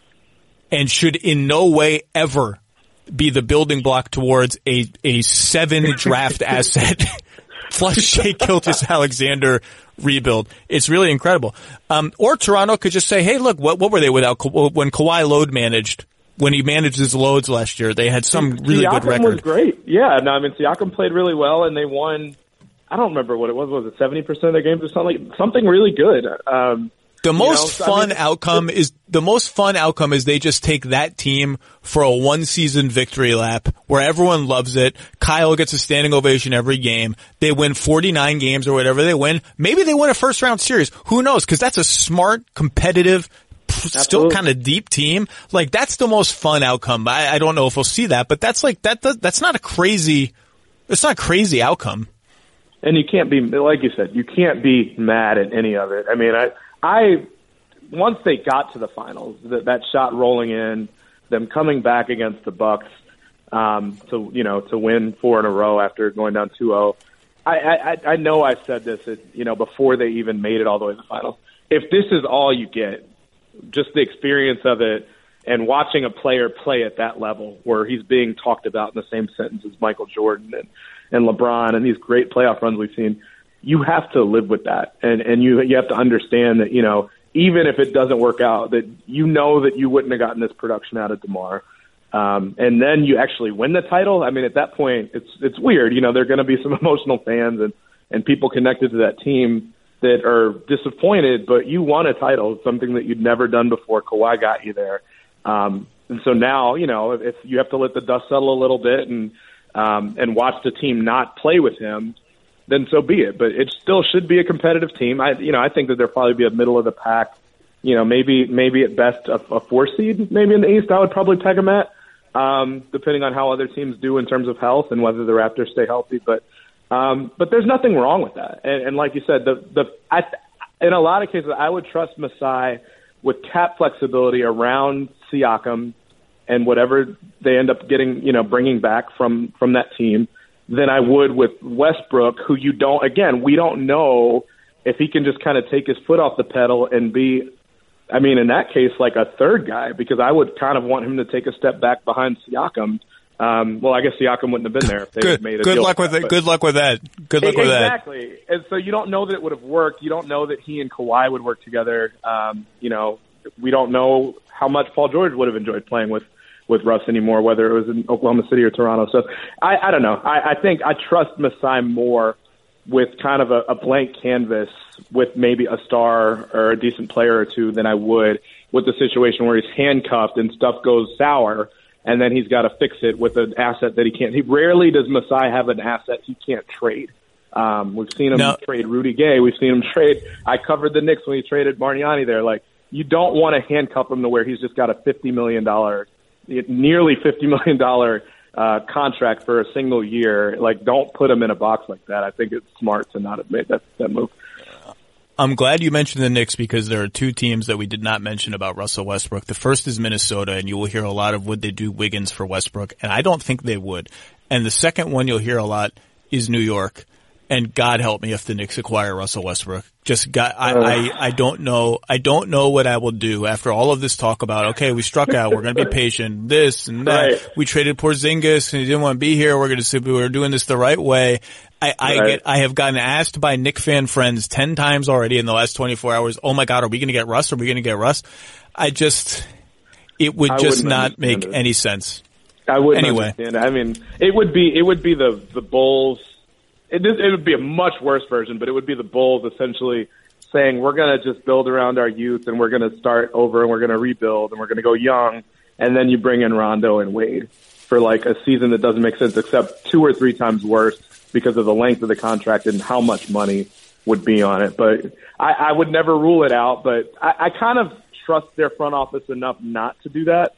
and should in no way ever be the building block towards a, a seven draft asset plus Shai Gilgeous-Alexander rebuild. It's really incredible. Um, or Toronto could just say, hey, look, what, what were they without, when Kawhi load managed, when he managed his loads last year, they had some really Siakam good record. was great. Yeah, no, I mean, Siakam played really well and they won, I don't remember what it was, was it seventy percent of their games or something, like, something really good. Um, The most you know, fun I mean, outcome is the most fun outcome is they just take that team for a one season victory lap where everyone loves it. Kyle gets a standing ovation every game. They win forty-nine games or whatever they win. Maybe they win a first round series. Who knows? Cause that's a smart, competitive, Absolutely. still kind of deep team. Like that's the most fun outcome. I, I don't know if we'll see that, but that's like, that, that's not a crazy It's not a crazy outcome. And you can't be, like you said, you can't be mad at any of it. I mean, I, I, once they got to the finals, that, that shot rolling in, them coming back against the Bucks, um, to, you know, to win four in a row after going down two oh. I, I, I know I said this, at, you know, before they even made it all the way to the finals. If this is all you get, just the experience of it and watching a player play at that level where he's being talked about in the same sentence as Michael Jordan and, and LeBron and these great playoff runs we've seen, you have to live with that. And, and you, you have to understand that, you know, even if it doesn't work out, that you know that you wouldn't have gotten this production out of DeMar. Um, and then you actually win the title. I mean, at that point, it's it's weird. You know, there are going to be some emotional fans and, and people connected to that team that are disappointed, but you won a title, something that you'd never done before. Kawhi got you there. Um, and so now, you know, if you have to let the dust settle a little bit and um, and watch the team not play with him, then so be it. But it still should be a competitive team. I, you know, I think that there'll probably be a middle of the pack. You know, maybe maybe at best a, a four seed, maybe in the East. I would probably peg them at, um, depending on how other teams do in terms of health and whether the Raptors stay healthy. But um, but there's nothing wrong with that. And, and like you said, the the I, in a lot of cases, I would trust Masai with cap flexibility around Siakam and whatever they end up getting, you know, bringing back from, from that team than I would with Westbrook, who you don't, again, we don't know if he can just kind of take his foot off the pedal and be, I mean, in that case, like a third guy, because I would kind of want him to take a step back behind Siakam. Um, well, I guess Siakam wouldn't have been there if they good, had made a good deal. Luck with that, it. Good luck with that. Good luck with that. Exactly. And so you don't know that it would have worked. You don't know that he and Kawhi would work together. Um, you know, we don't know how much Paul George would have enjoyed playing with, with Russ anymore, whether it was in Oklahoma City or Toronto. So I, I don't know. I, I think I trust Masai more with kind of a, a blank canvas with maybe a star or a decent player or two than I would with the situation where he's handcuffed and stuff goes sour and then he's got to fix it with an asset that he can't. He rarely does Masai have an asset he can't trade. Um, we've seen him no. trade Rudy Gay. We've seen him trade. I covered the Knicks when he traded Bargnani there. Like, you don't want to handcuff him to where he's just got a fifty million dollars, nearly fifty million dollars uh, contract for a single year. Like, don't put him in a box like that. I think it's smart to not have made that, that move. I'm glad you mentioned the Knicks because there are two teams that we did not mention about Russell Westbrook. The first is Minnesota, and you will hear a lot of would they do Wiggins for Westbrook, and I don't think they would. And the second one you'll hear a lot is New York. And God help me if the Knicks acquire Russell Westbrook. Just got, I, I, I don't know, I don't know what I will do after all of this talk about, okay, we struck out, we're going to be patient, this and that. Right. We traded Porzingis and he didn't want to be here. We're going to, we're doing this the right way. I, I right. get, I have gotten asked by Knick fan friends ten times already in the last twenty-four hours, oh my God, are we going to get Russ? Are we going to get Russ? I just, it would I just not make it. any sense. I wouldn't anyway. understand it. I mean, it would be, it would be the, the Bulls. It, it would be a much worse version, but it would be the Bulls essentially saying, we're going to just build around our youth and we're going to start over and we're going to rebuild and we're going to go young. And then you bring in Rondo and Wade for like a season that doesn't make sense except two or three times worse because of the length of the contract and how much money would be on it. But I, I would never rule it out, but I, I kind of trust their front office enough not to do that.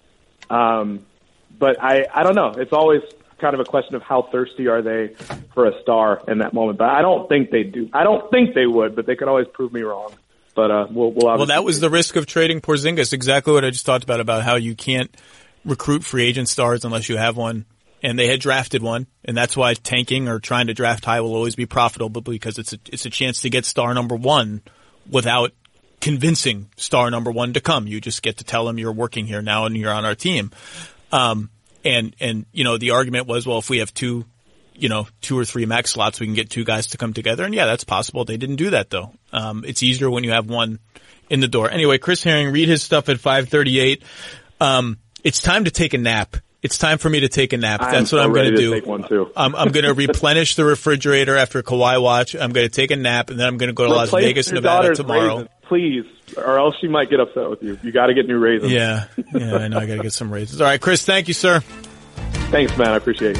Um, but I, I don't know. It's always kind of a question of how thirsty are they for a star in that moment. But I don't think they do. I don't think they would, but they could always prove me wrong. But uh, we'll, we'll Well, that was the risk of trading Porzingis. Exactly what I just talked about, about how you can't recruit free agent stars unless you have one. And they had drafted one, and that's why tanking or trying to draft high will always be profitable because it's a, it's a chance to get star number one without convincing star number one to come. You just get to tell them you're working here now and you're on our team. Um, And, and, you know, the argument was, well, if we have two, you know, two or three max slots, we can get two guys to come together. And yeah, that's possible. They didn't do that though. Um, it's easier when you have one in the door. Anyway, Chris Herring, read his stuff at five thirty-eight. Um, it's time to take a nap. It's time for me to take a nap. I'm That's what so I'm going to do. Take one too. I'm, I'm going to replenish the refrigerator after Kawhi watch. I'm going to take a nap and then I'm going to go to Las Vegas, Nevada tomorrow. Raisins, please, or else she might get upset with you. You got to get new raisins. Yeah. Yeah, I know. I got to get some raisins. All right, Chris, thank you, sir. Thanks, man. I appreciate you.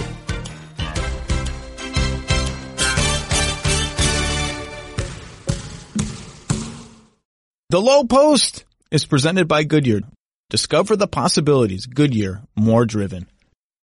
The Low Post is presented by Goodyear. Discover the possibilities. Goodyear, more driven.